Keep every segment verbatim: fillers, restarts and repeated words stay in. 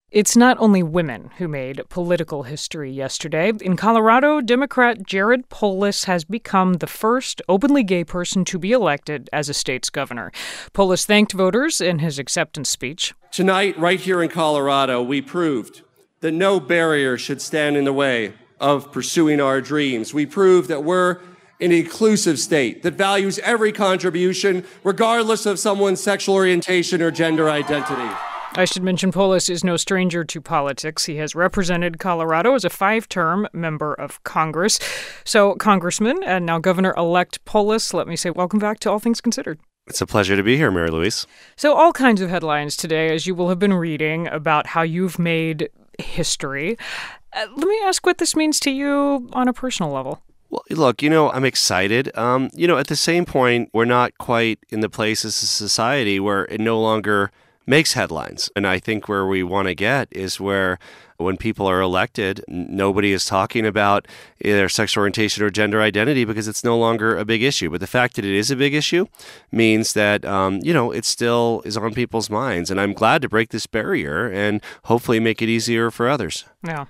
It's not only women who made political history yesterday. In Colorado, Democrat Jared Polis has become the first openly gay person to be elected as a state's governor. Polis thanked voters in his acceptance speech. Tonight, right here in Colorado, we proved that no barrier should stand in the way of pursuing our dreams. We proved that we're an inclusive state that values every contribution, regardless of someone's sexual orientation or gender identity. I should mention Polis is no stranger to politics. He has represented Colorado as a five-term member of Congress. So, Congressman and now Governor-elect Polis, let me say welcome back to All Things Considered. It's a pleasure to be here, Mary Louise. So all kinds of headlines today, as you will have been reading, about how you've made history. Uh, let me ask what this means to you on a personal level. Well, look, you know, I'm excited. Um, you know, at the same point, we're not quite in the place as a society where it no longer makes headlines. And I think where we want to get is where when people are elected, nobody is talking about their sexual orientation or gender identity because it's no longer a big issue. But the fact that it is a big issue means that, um, you know, it still is on people's minds. And I'm glad to break this barrier and hopefully make it easier for others. Yeah.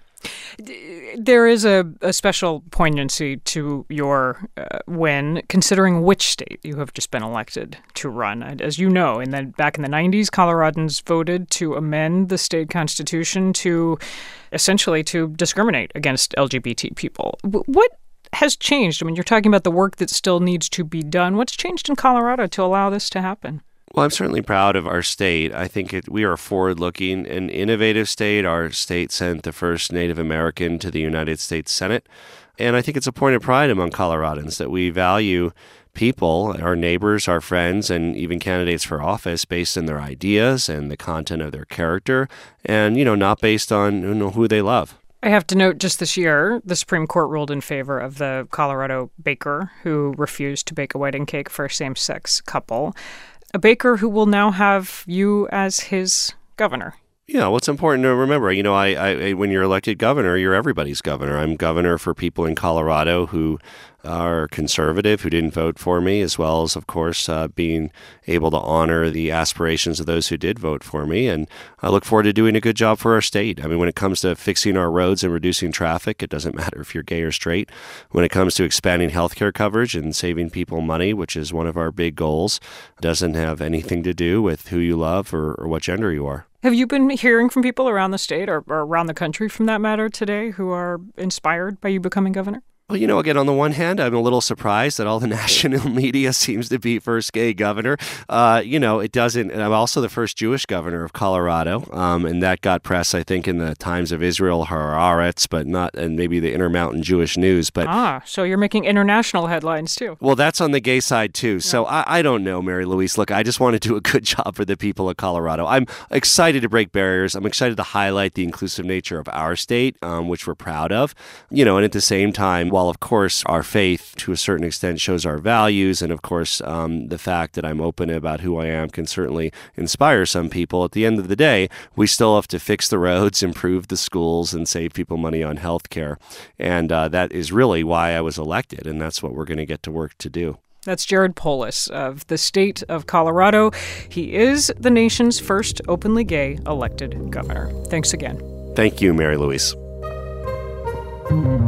There is a, a special poignancy to your uh, win, considering which state you have just been elected to run. As you know, in the, back in the nineties, Coloradans voted to amend the state constitution to essentially to discriminate against L G B T people. What has changed? I mean, you're talking about the work that still needs to be done. What's changed in Colorado to allow this to happen? Well, I'm certainly proud of our state. I think it, we are a forward-looking and innovative state. Our state sent the first Native American to the United States Senate. And I think it's a point of pride among Coloradans that we value people, our neighbors, our friends, and even candidates for office based on their ideas and the content of their character and, you know, not based on you know, who they love. I have to note just this year, the Supreme Court ruled in favor of the Colorado baker who refused to bake a wedding cake for a same-sex couple. A baker who will now have you as his governor. Yeah, well, it's important to remember, you know, I, I when you're elected governor, you're everybody's governor. I'm governor for people in Colorado who are conservative, who didn't vote for me, as well as, of course, uh, being able to honor the aspirations of those who did vote for me. And I look forward to doing a good job for our state. I mean, when it comes to fixing our roads and reducing traffic, it doesn't matter if you're gay or straight. When it comes to expanding healthcare coverage and saving people money, which is one of our big goals, doesn't have anything to do with who you love or, or what gender you are. Have you been hearing from people around the state or, or around the country, from that matter, today who are inspired by you becoming governor? Well, you know, again, on the one hand, I'm a little surprised that all the national media seems to be first gay governor. Uh, you know, it doesn't. And I'm also the first Jewish governor of Colorado, um, and that got press, I think, in the Times of Israel, Haaretz, but not, and maybe the Intermountain Jewish News. But ah, so you're making international headlines too. Well, that's on the gay side too. Yeah. So I, I don't know, Mary Louise. Look, I just want to do a good job for the people of Colorado. I'm excited to break barriers. I'm excited to highlight the inclusive nature of our state, um, which we're proud of. You know, and at the same time, while of course our faith to a certain extent shows our values, and of course um, the fact that I'm open about who I am can certainly inspire some people. At the end of the day, we still have to fix the roads, improve the schools, and save people money on health care. And uh, that is really why I was elected, and that's what we're going to get to work to do. That's Jared Polis of the state of Colorado. He is the nation's first openly gay elected governor. Thanks again. Thank you, Mary Louise.